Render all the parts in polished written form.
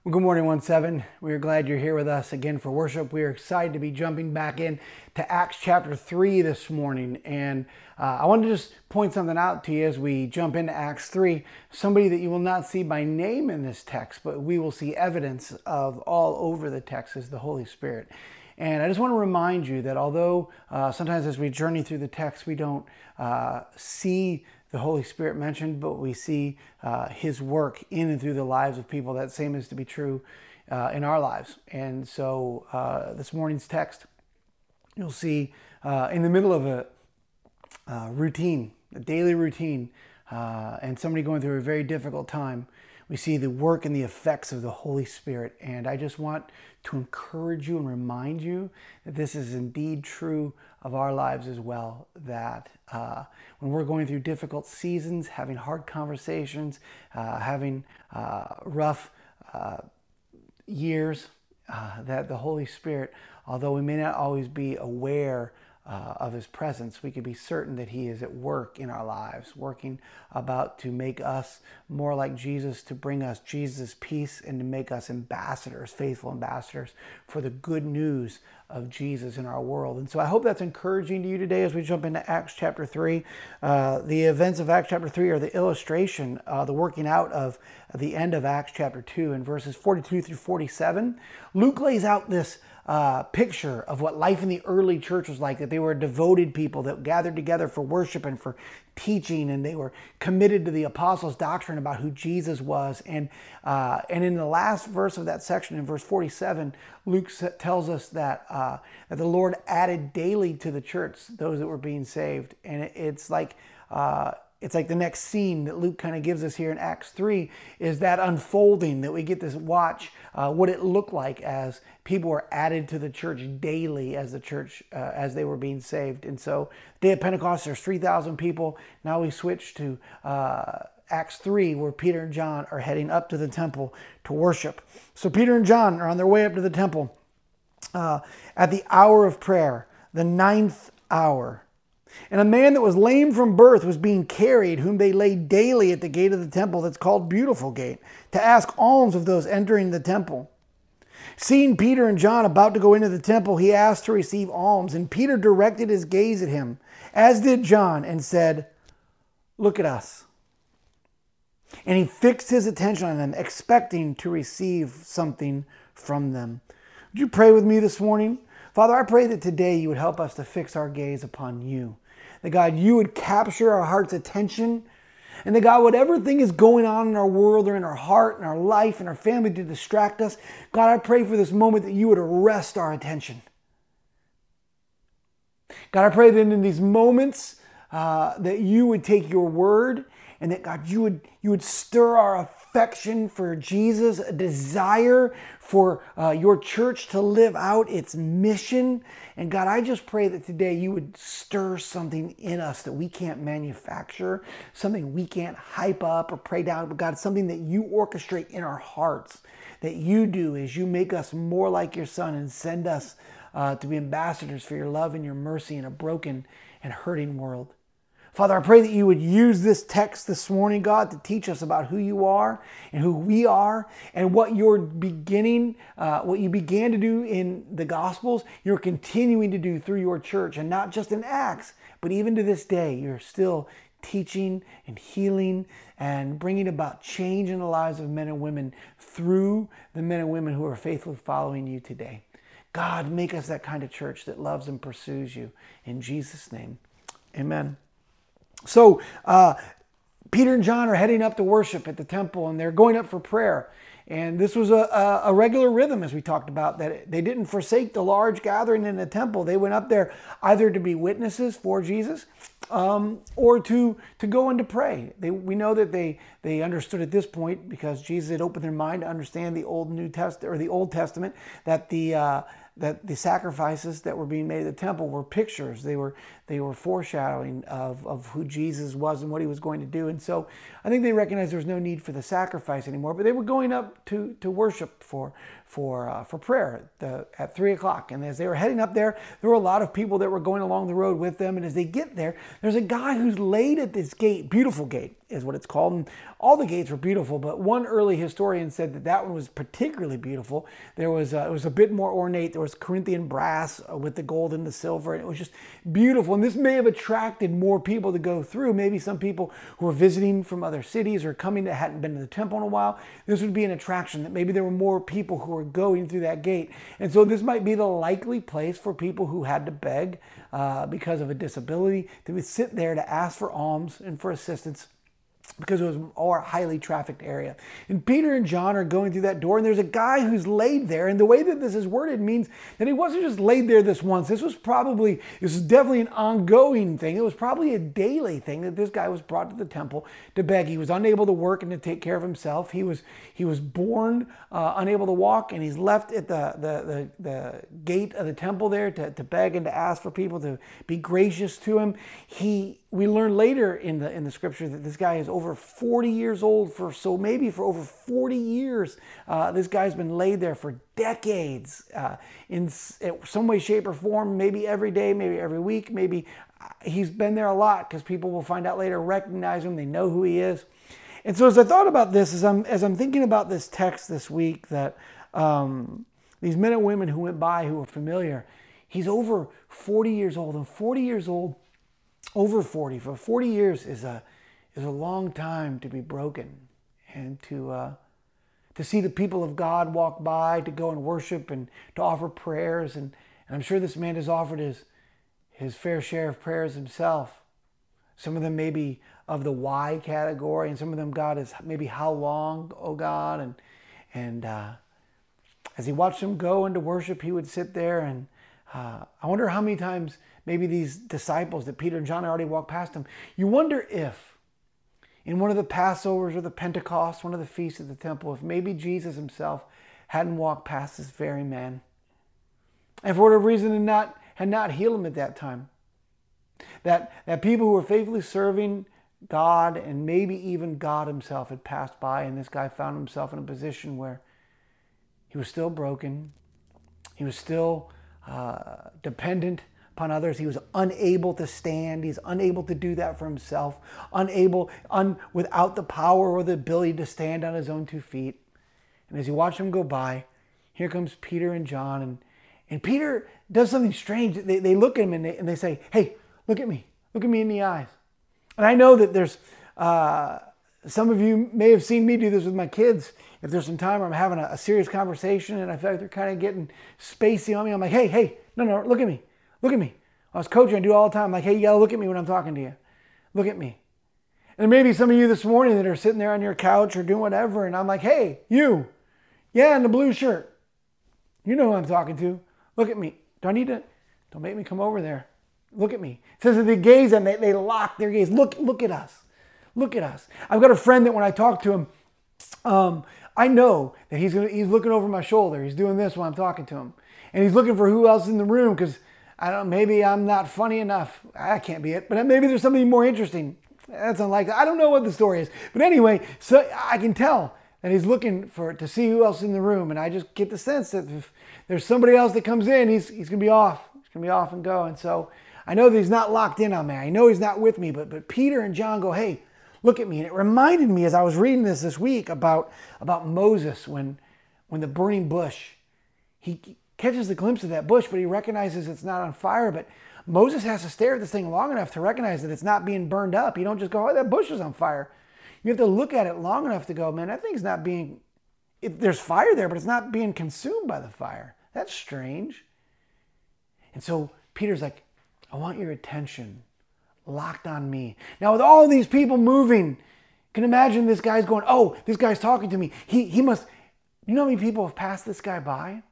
Well, good morning, 1-7. We are glad you're here with us again for worship. We are excited to be jumping back in to Acts chapter 3 this morning. And I want to just point something out to you as we jump into Acts 3. Somebody that you will not see by name in this text, but we will see evidence of all over the text is the Holy Spirit. And I just want to remind you that although sometimes as we journey through the text, we don't see the Holy Spirit mentioned, but we see His work in and through the lives of people. That same is to be true in our lives. And so this morning's text, you'll see in the middle of a routine, a daily routine, and somebody going through a very difficult time, we see the work and the effects of the Holy Spirit. And I just want to encourage you and remind you that this is indeed true of our lives as well, that when we're going through difficult seasons, having hard conversations, having rough years, that the Holy Spirit, although we may not always be aware of His presence, we can be certain that He is at work in our lives, working about to make us more like Jesus, to bring us Jesus' peace, and to make us ambassadors, faithful ambassadors for the good news of Jesus in our world. And so I hope that's encouraging to you today as we jump into Acts chapter 3. The events of Acts chapter 3 are the illustration, the working out of the end of Acts chapter 2 in verses 42 through 47. Luke lays out this picture of what life in the early church was like, that they were devoted people that gathered together for worship and for teaching, and they were committed to the apostles' doctrine about who Jesus was. And in the last verse of that section, in verse 47, Luke tells us that that the Lord added daily to the church those that were being saved. And it's like the next scene that Luke kind of gives us here in Acts 3 is that unfolding that we get to watch what it looked like as people were added to the church daily as the church, as they were being saved. And so day of Pentecost, there's 3,000 people. Now we switch to Acts 3, where Peter and John are heading up to the temple to worship. So Peter and John are on their way up to the temple at the hour of prayer, the 9th hour. And a man that was lame from birth was being carried, whom they laid daily at the gate of the temple that's called Beautiful Gate, to ask alms of those entering the temple. Seeing Peter and John about to go into the temple, he asked to receive alms, and Peter directed his gaze at him, as did John, and said, "Look at us." And he fixed his attention on them, expecting to receive something from them. Would you pray with me this morning? Father, I pray that today you would help us to fix our gaze upon you. That God, you would capture our heart's attention. And that God, whatever thing is going on in our world or in our heart, in our life, in our family to distract us, God, I pray for this moment that you would arrest our attention. God, I pray that in these moments that you would take your word, and that God, you would stir our affection for Jesus, a desire for your church to live out its mission. And God, I just pray that today you would stir something in us that we can't manufacture, something we can't hype up or pray down, but God, something that you orchestrate in our hearts, that you do as you make us more like your Son and send us to be ambassadors for your love and your mercy in a broken and hurting world. Father, I pray that you would use this text this morning, God, to teach us about who you are and who we are, and what you're what you began to do in the Gospels, you're continuing to do through your church, and not just in Acts, but even to this day, you're still teaching and healing and bringing about change in the lives of men and women through the men and women who are faithfully following you today. God, make us that kind of church that loves and pursues you. In Jesus' name, amen. So Peter and John are heading up to worship at the temple, and they're going up for prayer. And this was a regular rhythm, as we talked about, that they didn't forsake the large gathering in the temple. They went up there either to be witnesses for Jesus or to go and to pray. We know that they understood at this point, because Jesus had opened their mind to understand the Old Testament, that the sacrifices that were being made at the temple were pictures. They were foreshadowing of who Jesus was and what he was going to do. And so I think they recognized there was no need for the sacrifice anymore, but they were going up to worship for prayer at 3 o'clock. And as they were heading up there were a lot of people that were going along the road with them. And as they get there, there's a guy who's laid at this gate, Beautiful Gate. is what it's called. And all the gates were beautiful, but one early historian said that that one was particularly beautiful. There was it was a bit more ornate. There was Corinthian brass with the gold and the silver, and it was just beautiful. And this may have attracted more people to go through. Maybe some people who were visiting from other cities or coming that hadn't been to the temple in a while. This would be an attraction, that maybe there were more people who were going through that gate. And so this might be the likely place for people who had to beg because of a disability, to sit there to ask for alms and for assistance, because it was a highly trafficked area. And Peter and John are going through that door, and there's a guy who's laid there. And the way that this is worded means that he wasn't just laid there this once. This was definitely an ongoing thing. It was probably a daily thing that this guy was brought to the temple to beg. He was unable to work and to take care of himself. He was born unable to walk, and he's left at the gate of the temple there to beg and to ask for people to be gracious to him. We learn later in the scripture that this guy is over 40 years old. Maybe for over 40 years, this guy's been laid there for decades in some way, shape, or form. Maybe every day, maybe every week, maybe he's been there a lot, because people will find out later, recognize him, they know who he is. And so as I thought about this, as I'm thinking about this text this week, that these men and women who went by who were familiar, he's over 40 years old, and 40 years old. Over 40, for 40 years is a long time to be broken, and to see the people of God walk by, to go and worship and to offer prayers. And I'm sure this man has offered his fair share of prayers himself. Some of them may be of the why category, and some of them, God, is maybe how long, oh God. And as he watched them go into worship, he would sit there, and I wonder how many times maybe these disciples that Peter and John already walked past him, you wonder if in one of the Passovers or the Pentecost, one of the feasts at the temple, if maybe Jesus himself hadn't walked past this very man, and for whatever reason had not healed him at that time. That people who were faithfully serving God, and maybe even God himself, had passed by, and this guy found himself in a position where he was still broken. He was still dependent upon others. He was unable to stand. He's unable to do that for himself. Without the power or the ability to stand on his own 2 feet. And as you watch them go by, here comes Peter and John. And Peter does something strange. They look at him and they say, "Hey, look at me. Look at me in the eyes." And I know that there's some of you may have seen me do this with my kids. If there's some time where I'm having a serious conversation and I feel like they're kind of getting spacey on me, I'm like, hey, no, look at me. Look at me. I was coaching, I do it all the time. I'm like, hey, you gotta look at me when I'm talking to you. Look at me. And maybe some of you this morning that are sitting there on your couch or doing whatever, and I'm like, hey, you. Yeah, in the blue shirt. You know who I'm talking to. Look at me. Don't make me come over there. Look at me. It says that they gaze and they lock their gaze. Look at us. Look at us. I've got a friend that when I talk to him, I know that he's looking over my shoulder. He's doing this while I'm talking to him. And he's looking for who else is in the room, because I don't know, maybe I'm not funny enough. That can't be it. But maybe there's something more interesting. That's unlikely. I don't know what the story is. But anyway, so I can tell that he's looking to see who else is in the room. And I just get the sense that if there's somebody else that comes in, he's going to be off. He's going to be off and go. And so I know that he's not locked in on me. I know he's not with me. But Peter and John go, hey, look at me. And it reminded me as I was reading this week about Moses when the burning bush, he catches a glimpse of that bush, but he recognizes it's not on fire. But Moses has to stare at this thing long enough to recognize that it's not being burned up. You don't just go, oh, that bush is on fire. You have to look at it long enough to go, man, that thing's not being, there's fire there, but it's not being consumed by the fire. That's strange. And so Peter's like, I want your attention locked on me. Now with all these people moving, you can imagine this guy's going, oh, this guy's talking to me. He must, you know how many people have passed this guy by?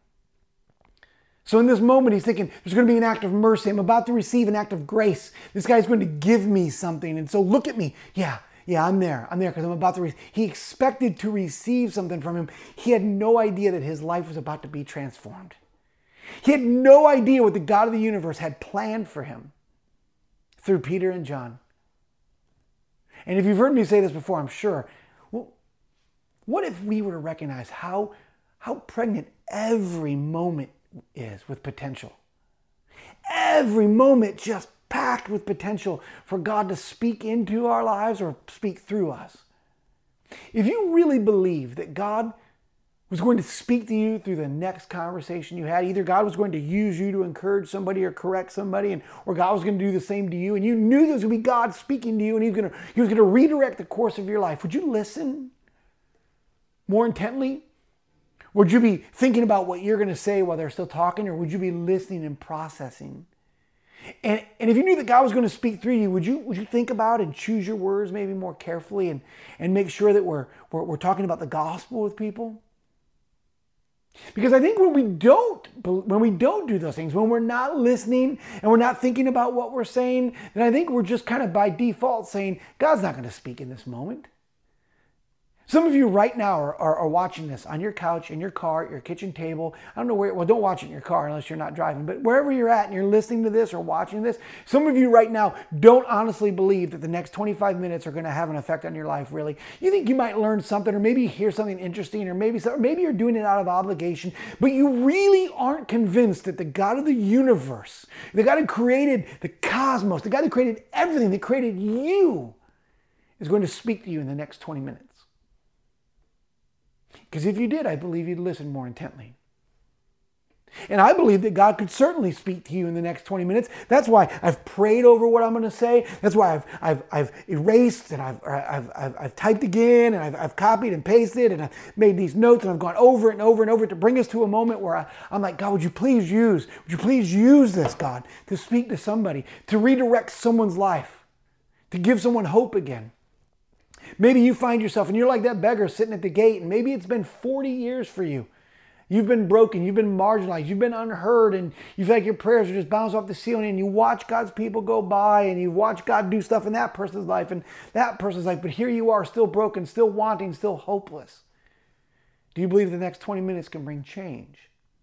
So in this moment, he's thinking, there's going to be an act of mercy. I'm about to receive an act of grace. This guy's going to give me something. And so look at me. Yeah, I'm there because I'm about to he expected to receive something from him. He had no idea that his life was about to be transformed. He had no idea what the God of the universe had planned for him through Peter and John. And if you've heard me say this before, I'm sure, well, what if we were to recognize how pregnant every moment is with potential? Every moment just packed with potential for God to speak into our lives or speak through us. If you really believe that God was going to speak to you through the next conversation you had, either God was going to use you to encourage somebody or correct somebody, or God was going to do the same to you, and you knew this would be God speaking to you, and he was going to redirect the course of your life, would you listen more intently? Would you be thinking about what you're going to say while they're still talking, or would you be listening and processing? And if you knew that God was going to speak through you, would you think about and choose your words maybe more carefully and make sure that we're talking about the gospel with people? Because I think when we don't do those things, when we're not listening and we're not thinking about what we're saying, then I think we're just kind of by default saying, God's not going to speak in this moment. Some of you right now are watching this on your couch, in your car, at your kitchen table. I don't know where, well, don't watch it in your car unless you're not driving, but wherever you're at and you're listening to this or watching this, some of you right now don't honestly believe that the next 25 minutes are going to have an effect on your life, really. You think you might learn something, or maybe you hear something interesting, or maybe you're doing it out of obligation, but you really aren't convinced that the God of the universe, the God who created the cosmos, the God who created everything, that created you, is going to speak to you in the next 20 minutes. Because if you did, I believe you'd listen more intently. And I believe that God could certainly speak to you in the next 20 minutes. That's why I've prayed over what I'm going to say. That's why I've erased and I've typed again, and I've copied and pasted, and I've made these notes, and I've gone over and over and over to bring us to a moment where I'm like, God, would you please use this, God, to speak to somebody, to redirect someone's life, to give someone hope again. Maybe you find yourself and you're like that beggar sitting at the gate, and maybe it's been 40 years for you. You've been broken, you've been marginalized, you've been unheard, and you feel like your prayers are just bounced off the ceiling, and you watch God's people go by, and you watch God do stuff in that person's life and that person's life, but here you are still broken, still wanting, still hopeless. Do you believe the next 20 minutes can bring change?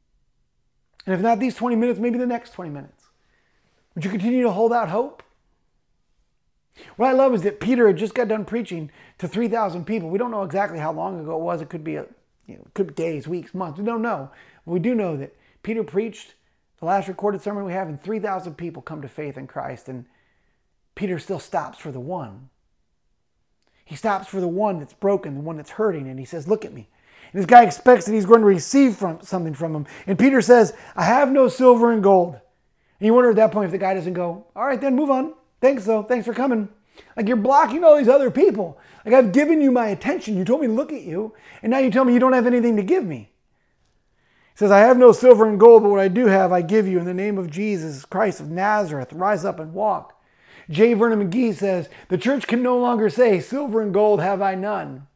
And if not these 20 minutes, maybe the next 20 minutes. Would you continue to hold out hope? What I love is that Peter had just got done preaching to 3,000 people. We don't know exactly how long ago it was. It could be could be days, weeks, months. We don't know. But we do know that Peter preached the last recorded sermon we have, and 3,000 people come to faith in Christ. And Peter still stops for the one. He stops for the one that's broken, the one that's hurting, and he says, look at me. And this guy expects that he's going to receive something from him. And Peter says, I have no silver and gold. And you wonder at that point if the guy doesn't go, all right, then move on. Thanks, though. Thanks for coming. Like, you're blocking all these other people. Like, I've given you my attention. You told me to look at you, and now you tell me you don't have anything to give me. He says, I have no silver and gold, but what I do have, I give you in the name of Jesus Christ of Nazareth. Rise up and walk. J. Vernon McGee says, the church can no longer say, silver and gold have I none,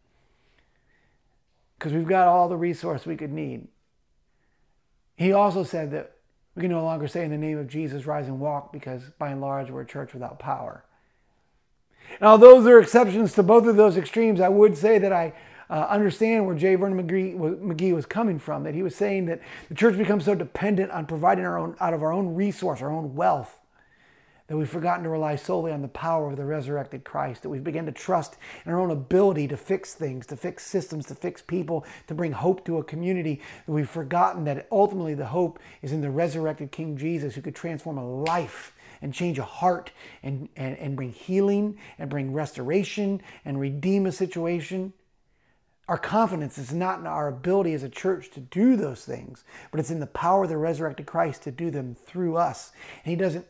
because we've got all the resource we could need. He also said that we can no longer say in the name of Jesus, rise and walk, because by and large, we're a church without power. Now, those are exceptions to both of those extremes. I would say that I understand where J. Vernon McGee was coming from, that he was saying that the church becomes so dependent on providing out of our own resource, our own wealth, that we've forgotten to rely solely on the power of the resurrected Christ, that we've begun to trust in our own ability to fix things, to fix systems, to fix people, to bring hope to a community, that we've forgotten that ultimately the hope is in the resurrected King Jesus, who could transform a life and change a heart and bring healing and bring restoration and redeem a situation. Our confidence is not in our ability as a church to do those things, but it's in the power of the resurrected Christ to do them through us. And He doesn't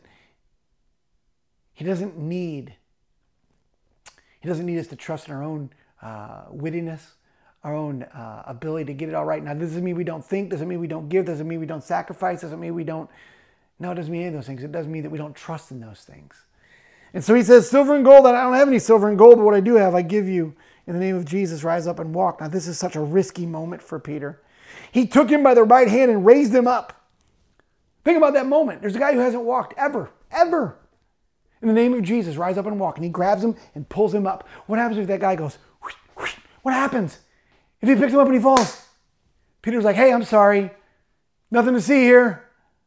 need us to trust in our own wittiness, our own ability to get it all right. Now, this doesn't mean we don't think, doesn't mean we don't give, doesn't mean we don't sacrifice, doesn't mean we don't. No, it doesn't mean any of those things. It doesn't mean that we don't trust in those things. And so he says, silver and gold, I don't have any silver and gold, but what I do have, I give you. In the name of Jesus, rise up and walk. Now, this is such a risky moment for Peter. He took him by the right hand and raised him up. Think about that moment. There's a guy who hasn't walked ever. In the name of Jesus, rise up and walk. And he grabs him and pulls him up. What happens if that guy goes, whoosh, whoosh? What happens if he picks him up and he falls? Peter's like, hey, I'm sorry. Nothing to see here.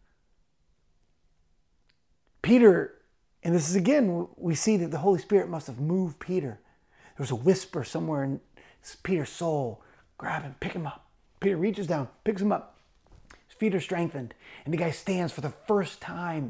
Peter, and this is again, we see that the Holy Spirit must have moved Peter. There was a whisper somewhere in Peter's soul. Grab him, pick him up. Peter reaches down, picks him up. His feet are strengthened. And the guy stands for the first time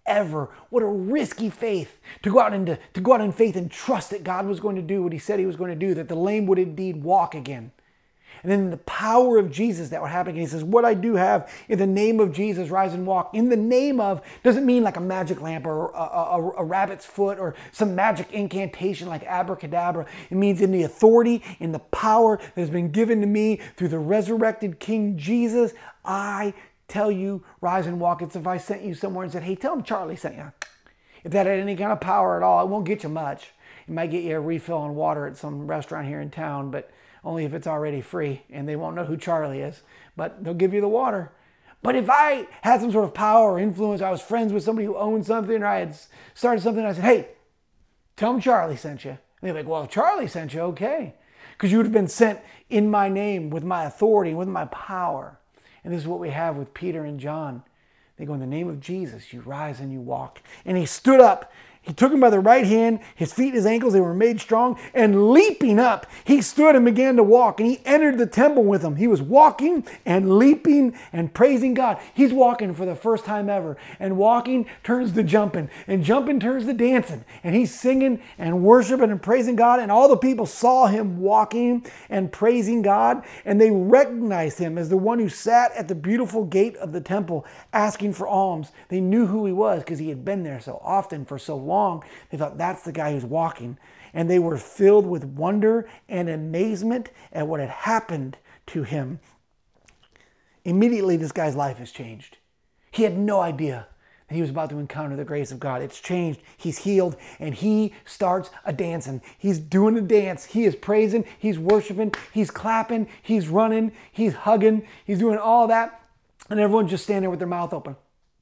ever. What a risky faith to go out in faith and trust that God was going to do what he said he was going to do, that the lame would indeed walk again. And then the power of Jesus that would happen. And he says, what I do have in the name of Jesus, rise and walk. In the name of doesn't mean like a magic lamp or a rabbit's foot or some magic incantation like abracadabra. It means in the authority, in the power that has been given to me through the resurrected King Jesus, I tell you, rise and walk. It's if I sent you somewhere and said, hey, tell them Charlie sent you. If that had any kind of power at all, it won't get you much. It might get you a refill on water at some restaurant here in town, but only if it's already free and they won't know who Charlie is, but they'll give you the water. But if I had some sort of power or influence, I was friends with somebody who owned something, or I had started something, I said, hey, tell them Charlie sent you. And they're like, well, if Charlie sent you, okay. Because you would have been sent in my name, with my authority, with my power. And this is what we have with Peter and John. They go, in the name of Jesus, you rise and you walk. And he stood up. He took him by the right hand, his feet and his ankles, they were made strong, and leaping up, he stood and began to walk, and he entered the temple with them. He was walking and leaping and praising God. He's walking for the first time ever, and walking turns to jumping, and jumping turns to dancing, and he's singing and worshiping and praising God, and all the people saw him walking and praising God, and they recognized him as the one who sat at the beautiful gate of the temple asking for alms. They knew who he was because he had been there so often for so long. They thought, that's the guy who's walking. And they were filled with wonder and amazement at what had happened to him. Immediately, this guy's life has changed. He had no idea that he was about to encounter the grace of God. It's changed. He's healed, and he starts a dancing. He's doing a dance. He is praising. He's worshiping. He's clapping. He's running. He's hugging. He's doing all that. And everyone's just standing there with their mouth open.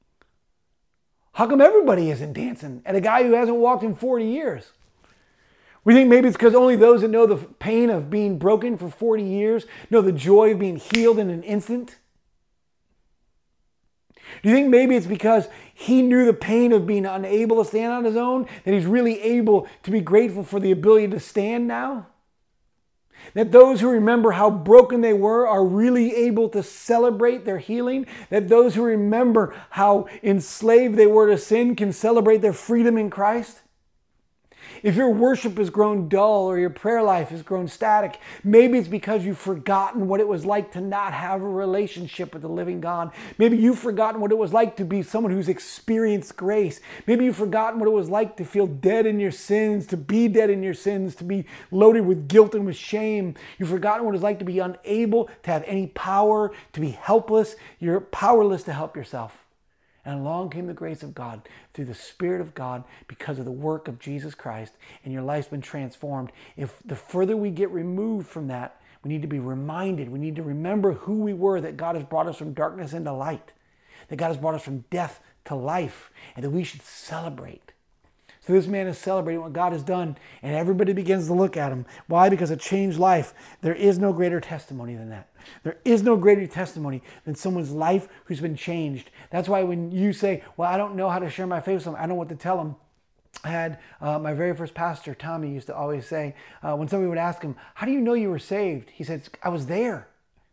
How come everybody isn't dancing at a guy who hasn't walked in 40 years? We think maybe it's because only those that know the pain of being broken for 40 years know the joy of being healed in an instant. Do you think maybe it's because he knew the pain of being unable to stand on his own, that he's really able to be grateful for the ability to stand now? That those who remember how broken they were are really able to celebrate their healing. That those who remember how enslaved they were to sin can celebrate their freedom in Christ. If your worship has grown dull or your prayer life has grown static, maybe it's because you've forgotten what it was like to not have a relationship with the living God. Maybe you've forgotten what it was like to be someone who's experienced grace. Maybe you've forgotten what it was like to feel dead in your sins, to be dead in your sins, to be loaded with guilt and with shame. You've forgotten what it was like to be unable to have any power, to be helpless. You're powerless to help yourself. And along came the grace of God through the Spirit of God because of the work of Jesus Christ, and your life's been transformed. If the further we get removed from that, we need to be reminded, we need to remember who we were, that God has brought us from darkness into light, that God has brought us from death to life, and that we should celebrate. So this man is celebrating what God has done, and everybody begins to look at him. Why? Because a changed life. There is no greater testimony than that. There is no greater testimony than someone's life who's been changed. That's why when you say, well, I don't know how to share my faith with someone, I don't know what to tell them. I had my very first pastor, Tommy, used to always say, when somebody would ask him, how do you know you were saved? He said, I was there.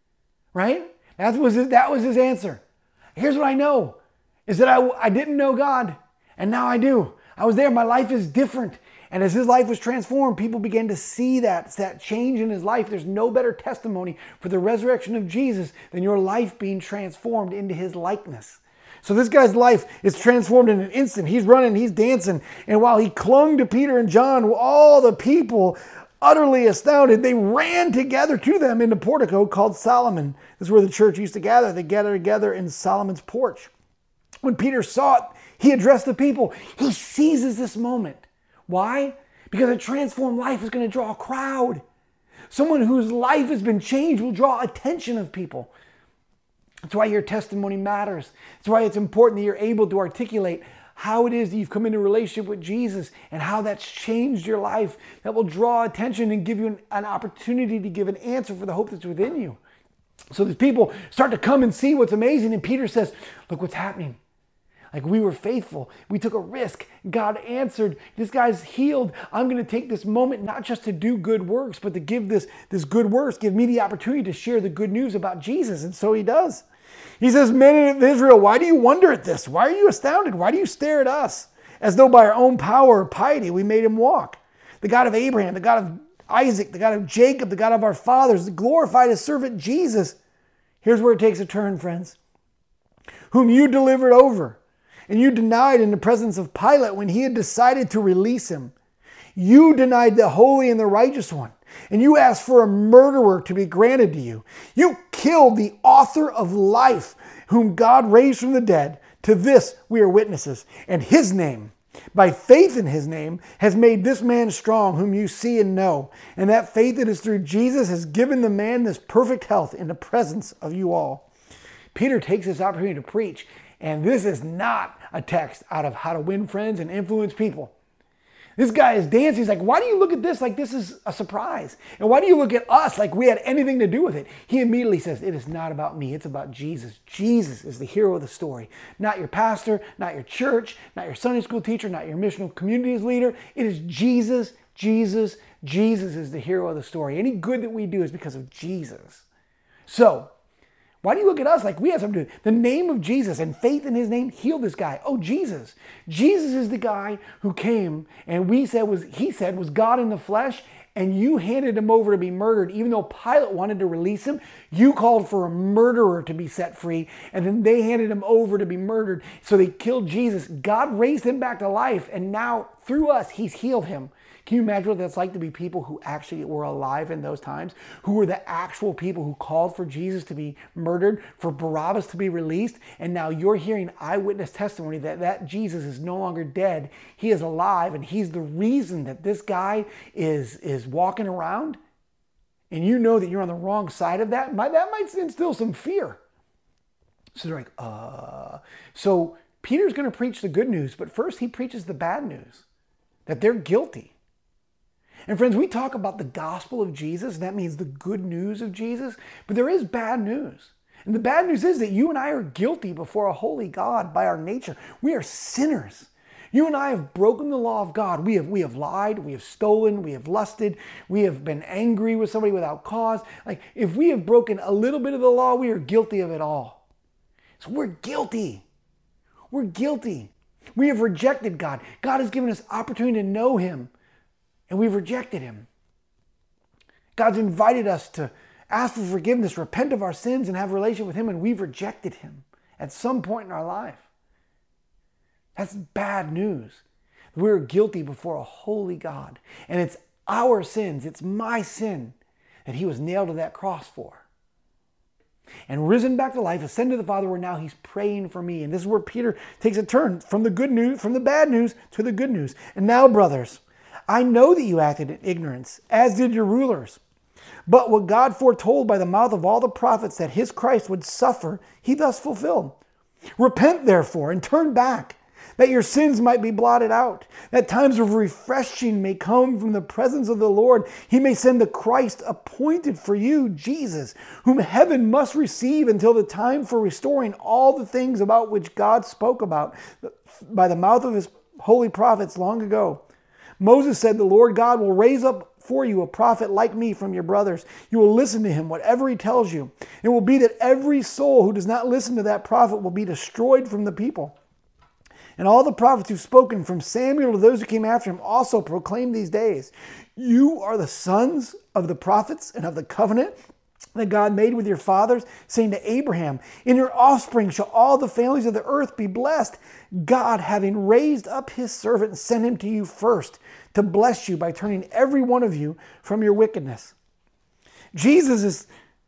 Right? That was his answer. Here's what I know, is that I didn't know God, and now I do. I was there. My life is different. And as his life was transformed, people began to see that change in his life. There's no better testimony for the resurrection of Jesus than your life being transformed into his likeness. So this guy's life is transformed in an instant. He's running, he's dancing. And while he clung to Peter and John, all the people, utterly astounded, they ran together to them in the portico called Solomon. This is where the church used to gather. They gathered together in Solomon's porch. When Peter saw it, he addressed the people. He seizes this moment. Why? Because a transformed life is going to draw a crowd. Someone whose life has been changed will draw attention of people. That's why your testimony matters. That's why it's important that you're able to articulate how it is that you've come into a relationship with Jesus and how that's changed your life. That will draw attention and give you an opportunity to give an answer for the hope that's within you. So these people start to come and see what's amazing. And Peter says, look what's happening. Like, we were faithful. We took a risk. God answered. This guy's healed. I'm going to take this moment not just to do good works, but to give this good works, give me the opportunity to share the good news about Jesus. And so he does. He says, men of Israel, why do you wonder at this? Why are you astounded? Why do you stare at us as though by our own power or piety we made him walk? The God of Abraham, the God of Isaac, the God of Jacob, the God of our fathers, glorified his servant Jesus. Here's where it takes a turn, friends. Whom you delivered over and you denied in the presence of Pilate when he had decided to release him. You denied the holy and the righteous one, and you asked for a murderer to be granted to you. You killed the author of life, whom God raised from the dead. To this we are witnesses, and his name, by faith in his name, has made this man strong, whom you see and know. And that faith that is through Jesus has given the man this perfect health in the presence of you all. Peter takes this opportunity to preach, and this is not a text out of how to win friends and influence people. This guy is dancing. He's like, why do you look at this like this is a surprise? And why do you look at us like we had anything to do with it? He immediately says, it is not about me. It's about Jesus. Jesus is the hero of the story. Not your pastor, not your church, not your Sunday school teacher, not your missional communities leader. It is Jesus, Jesus, Jesus is the hero of the story. Any good that we do is because of Jesus. So, why do you look at us like we have something to do? The name of Jesus and faith in his name healed this guy. Oh, Jesus. Jesus is the guy who came and he said was God in the flesh, and you handed him over to be murdered. Even though Pilate wanted to release him, you called for a murderer to be set free, and then they handed him over to be murdered. So they killed Jesus. God raised him back to life, and now through us, he's healed him. Can you imagine what that's like to be people who actually were alive in those times, who were the actual people who called for Jesus to be murdered, for Barabbas to be released, and now you're hearing eyewitness testimony that Jesus is no longer dead. He is alive, and he's the reason that this guy is walking around, and you know that you're on the wrong side of that. That might instill some fear. So they're like, So Peter's going to preach the good news, but first he preaches the bad news, that they're guilty. And friends, we talk about the gospel of Jesus. That means the good news of Jesus. But there is bad news. And the bad news is that you and I are guilty before a holy God by our nature. We are sinners. You and I have broken the law of God. We have lied. We have stolen. We have lusted. We have been angry with somebody without cause. Like, if we have broken a little bit of the law, we are guilty of it all. So we're guilty. We're guilty. We have rejected God. God has given us opportunity to know him, and we've rejected him. God's invited us to ask for forgiveness, repent of our sins, and have a relationship with him, and we've rejected him at some point in our life. That's bad news. We're guilty before a holy God, and it's our sins, it's my sin that he was nailed to that cross for. And risen back to life, ascended to the Father, where now he's praying for me. And this is where Peter takes a turn from the good news, from the bad news to the good news. And now, brothers, I know that you acted in ignorance, as did your rulers. But what God foretold by the mouth of all the prophets that his Christ would suffer, he thus fulfilled. Repent, therefore, and turn back, that your sins might be blotted out, that times of refreshing may come from the presence of the Lord. He may send the Christ appointed for you, Jesus, whom heaven must receive until the time for restoring all the things about which God spoke about by the mouth of his holy prophets long ago. Moses said, the Lord God will raise up for you a prophet like me from your brothers. You will listen to him, whatever he tells you. It will be that every soul who does not listen to that prophet will be destroyed from the people. And all the prophets who've spoken, from Samuel to those who came after him, also proclaim these days. You are the sons of the prophets and of the covenant that God made with your fathers, saying to Abraham, in your offspring shall all the families of the earth be blessed. God, having raised up his servant, sent him to you first to bless you by turning every one of you from your wickedness. Jesus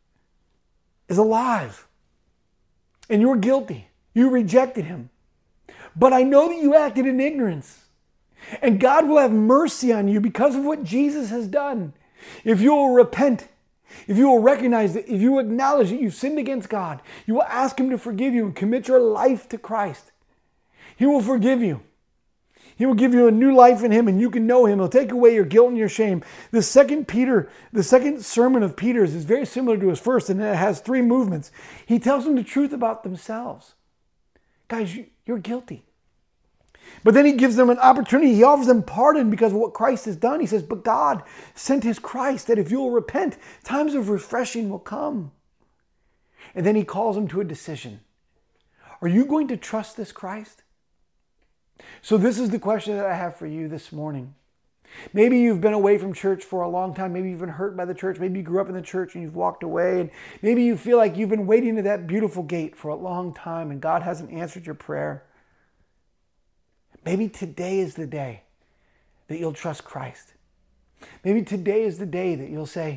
is alive, and you're guilty. You rejected him. But I know that you acted in ignorance, and God will have mercy on you because of what Jesus has done. If you will repent, if you will recognize that, if you acknowledge that you've sinned against God, you will ask him to forgive you and commit your life to Christ. He will forgive you. He will give you a new life in him, and you can know him. He'll take away your guilt and your shame. The second sermon of Peter's is very similar to his first, and it has three movements. He tells them the truth about themselves. Guys, You're guilty. But then he gives them an opportunity. He offers them pardon because of what Christ has done. He says, but God sent his Christ that if you'll repent, times of refreshing will come. And then he calls them to a decision. Are you going to trust this Christ? So this is the question that I have for you this morning. Maybe you've been away from church for a long time. Maybe you've been hurt by the church. Maybe you grew up in the church and you've walked away. And maybe you feel like you've been waiting at that beautiful gate for a long time and God hasn't answered your prayer. Maybe today is the day that you'll trust Christ. Maybe today is the day that you'll say,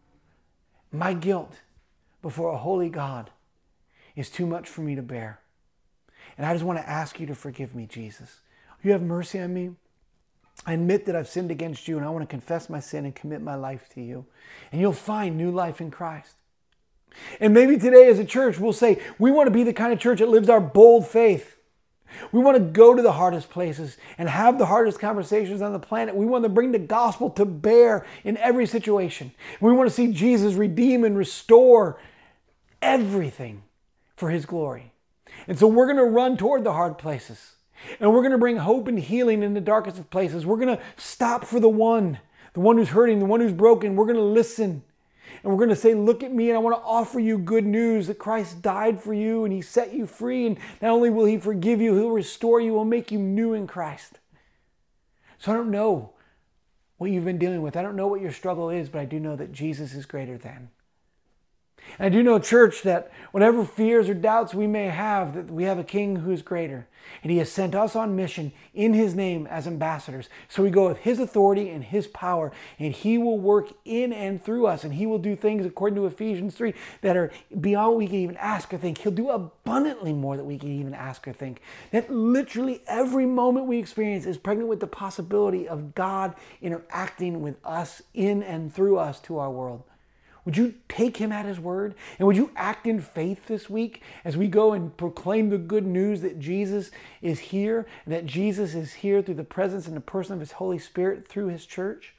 my guilt before a holy God is too much for me to bear. And I just want to ask you to forgive me, Jesus. You have mercy on me. I admit that I've sinned against you and I want to confess my sin and commit my life to you. And you'll find new life in Christ. And maybe today as a church we'll say, we want to be the kind of church that lives our bold faith. We want to go to the hardest places and have the hardest conversations on the planet. We want to bring the gospel to bear in every situation. We want to see Jesus redeem and restore everything for his glory. And so we're going to run toward the hard places. And we're going to bring hope and healing in the darkest of places. We're going to stop for the one who's hurting, the one who's broken. We're going to listen. And we're going to say, look at me, and I want to offer you good news that Christ died for you and he set you free. And not only will he forgive you, he'll restore you, he'll make you new in Christ. So I don't know what you've been dealing with. I don't know what your struggle is, but I do know that Jesus is greater than. And I do know, church, that whatever fears or doubts we may have, that we have a King who is greater. And he has sent us on mission in his name as ambassadors. So we go with his authority and his power, and he will work in and through us. And he will do things, according to Ephesians 3, that are beyond what we can even ask or think. He'll do abundantly more than we can even ask or think. That literally every moment we experience is pregnant with the possibility of God interacting with us in and through us to our world. Would you take him at his word? And would you act in faith this week as we go and proclaim the good news that Jesus is here, and that Jesus is here through the presence and the person of his Holy Spirit through his church?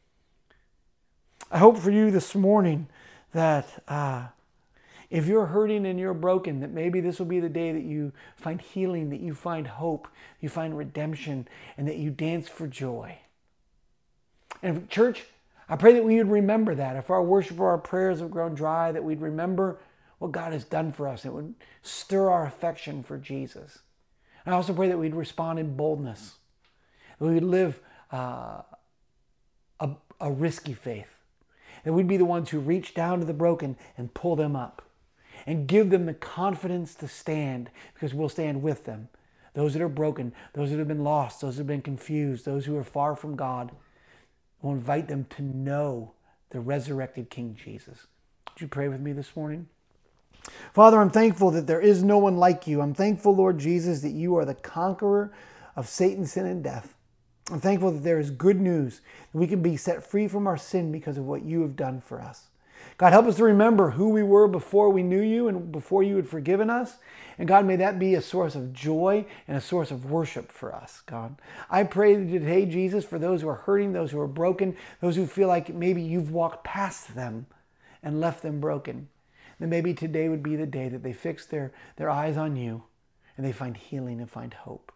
I hope for you this morning that if you're hurting and you're broken, that maybe this will be the day that you find healing, that you find hope, you find redemption, and that you dance for joy. And church, I pray that we would remember that. If our worship or our prayers have grown dry, that we'd remember what God has done for us. It would stir our affection for Jesus. I also pray that we'd respond in boldness. That we would live a risky faith. That we'd be the ones who reach down to the broken and pull them up. And give them the confidence to stand, because we'll stand with them. Those that are broken, those that have been lost, those that have been confused, those who are far from God. We'll invite them to know the resurrected King Jesus. Would you pray with me this morning? Father, I'm thankful that there is no one like you. I'm thankful, Lord Jesus, that you are the conqueror of Satan, sin, and death. I'm thankful that there is good news, that we can be set free from our sin because of what you have done for us. God, help us to remember who we were before we knew you and before you had forgiven us. And God, may that be a source of joy and a source of worship for us, God. I pray today, Jesus, for those who are hurting, those who are broken, those who feel like maybe you've walked past them and left them broken. Then maybe today would be the day that they fix their eyes on you and they find healing and find hope.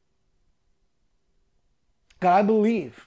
God, I believe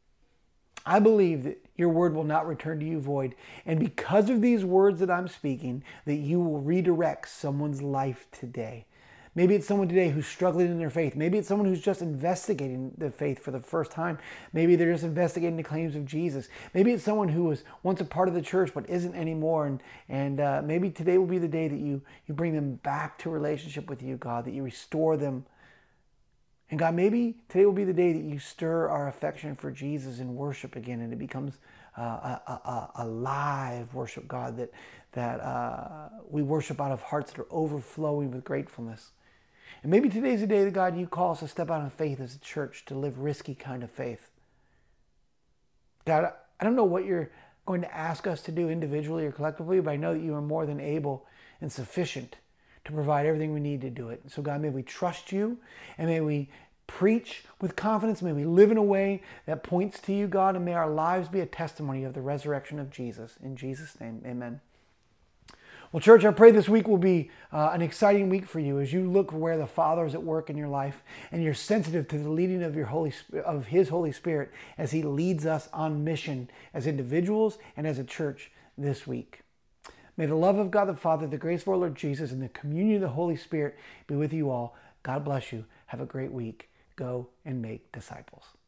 that your word will not return to you void. And because of these words that I'm speaking, that you will redirect someone's life today. Maybe it's someone today who's struggling in their faith. Maybe it's someone who's just investigating the faith for the first time. Maybe they're just investigating the claims of Jesus. Maybe it's someone who was once a part of the church but isn't anymore. And maybe today will be the day that you bring them back to relationship with you, God, that you restore them. And God, maybe today will be the day that you stir our affection for Jesus in worship again, and it becomes a live worship, God, that we worship out of hearts that are overflowing with gratefulness. And maybe today's the day that, God, you call us to step out in faith as a church, to live risky kind of faith. God, I don't know what you're going to ask us to do individually or collectively, but I know that you are more than able and sufficient to provide everything we need to do it. So God, may we trust you, and may we preach with confidence. May we live in a way that points to you, God, and may our lives be a testimony of the resurrection of Jesus. In Jesus' name, amen. Well, church, I pray this week will be an exciting week for you as you look where the Father is at work in your life and you're sensitive to the leading of His Holy Spirit as He leads us on mission as individuals and as a church this week. May the love of God the Father, the grace of our Lord Jesus, and the communion of the Holy Spirit be with you all. God bless you. Have a great week. Go and make disciples.